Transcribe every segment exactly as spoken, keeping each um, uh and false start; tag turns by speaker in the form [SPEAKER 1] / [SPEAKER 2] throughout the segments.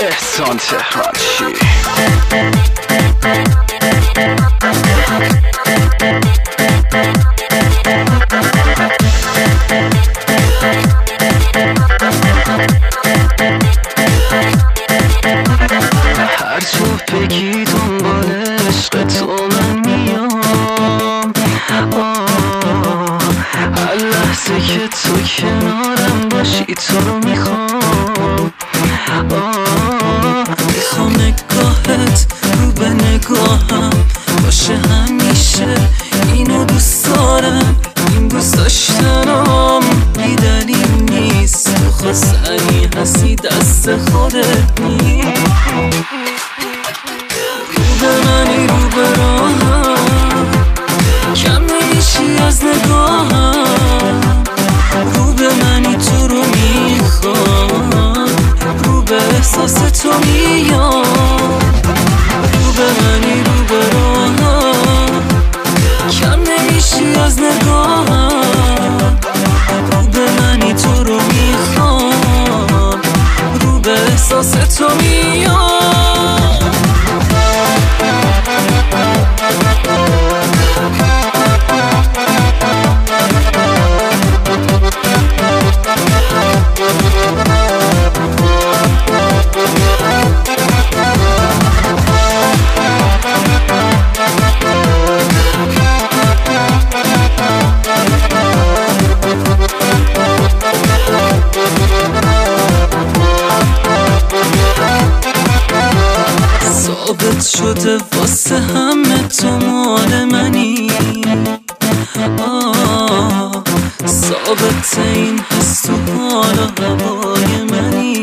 [SPEAKER 1] احسان تهرانچی. هر تو بگی دنبال عشق تو من میام، هر لحظه که تو کنارم باشی تو رو میخوام. میخوام نگاهت رو به نگاهم باشه همیشه، اینو دوست دارم. این دوست داشتنم بی دلیل نیست، تو خواستنی هستی دست خودت نیست. رو به منی رو به راهم، کم نمیشی از نگاهم. رو به منی تو رو میخوام، رو به احساس تو میام. رو به منی رو به راهم، کم نمیشی از نگاهم. رو به منی تو رو میخوام، رو به احساس تو میام. ثابت شده واسه همه تو مال منی، آه ثابت این حس تو حال و هوای منی.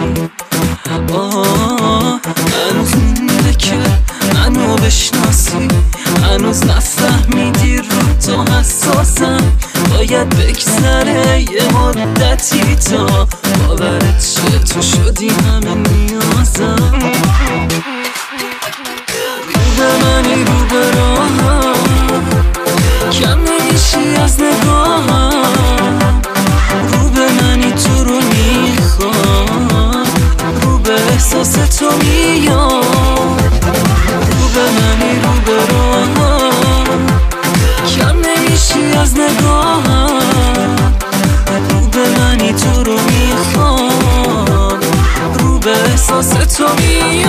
[SPEAKER 1] آه هنوز مونده که منو بشناسی، هنوز نفهمیدی رو تو حساسم. باید بگذره یه مدتی تا باورت شه تو شدی همه نیازم. رو به منی رو به راهم، کم نمیشی از نگاهم. رو به منی تو رو میخوام، رو به احساس تو میام. رو به منی رو به راهم، کم نمیشی از نگاهم. رو به منی تو رو میخوام، رو به احساس تو میام.